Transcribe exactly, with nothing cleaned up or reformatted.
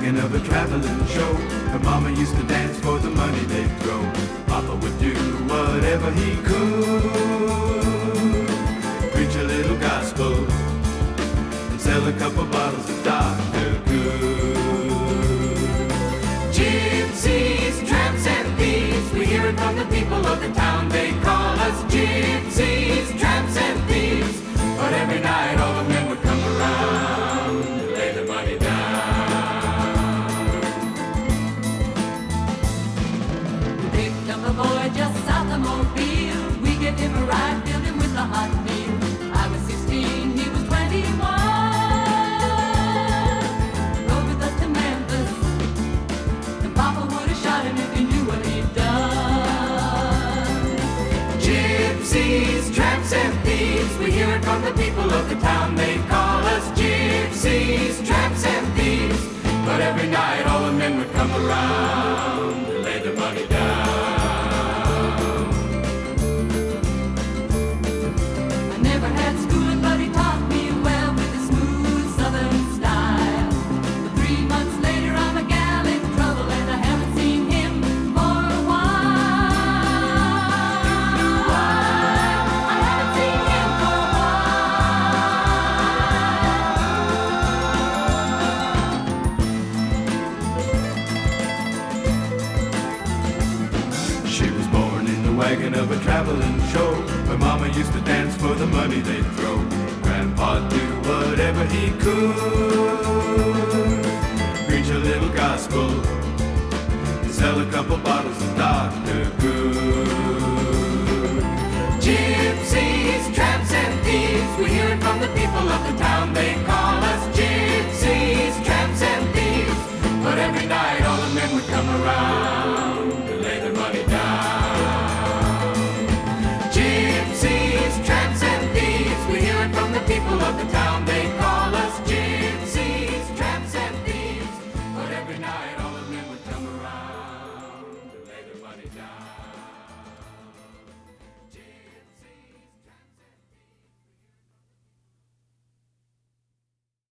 wagon of a traveling show. Her mama used to dance for the money they'd throw. Papa would do whatever he could, preach a little gospel and sell a couple bottles of Doctor Good. Gypsies, tramps and thieves, we hear it from the people of the town. They call us gypsies, tramps and thieves. But every night all the men would come around to lay the money down. We picked up a boy just south of Mobile. We gave him a ride, filled him with a hot meal. I was sixteen, he was twenty-one. Rode with us to Memphis, and Papa would have shot him if he knew what he'd done. Gypsies, tramps and thieves, we hear it from the people of the town. They call us gypsies, tramps and thieves. But every night all the men would come around to lay the money down. I never had schooling, but he taught me well with a smooth southern style. But three months later I'm a gal in trouble, and I haven't seen him for a while. I haven't seen him for a She was born in the wagon of a traveling show. Her mama used to dance for the money they'd throw. Grandpa'd do whatever he could, preach a little gospel and sell a couple bottles of Doctor Good. Gypsies, tramps and thieves, we hear it from the people of the town. They call us gypsies, tramps and thieves. But every night all the men would come around to lay their money down. Gypsies, tramps and thieves, we hear it from the people of the town. They call us gypsies, tramps and thieves. But every night all the men would come around to lay their money down.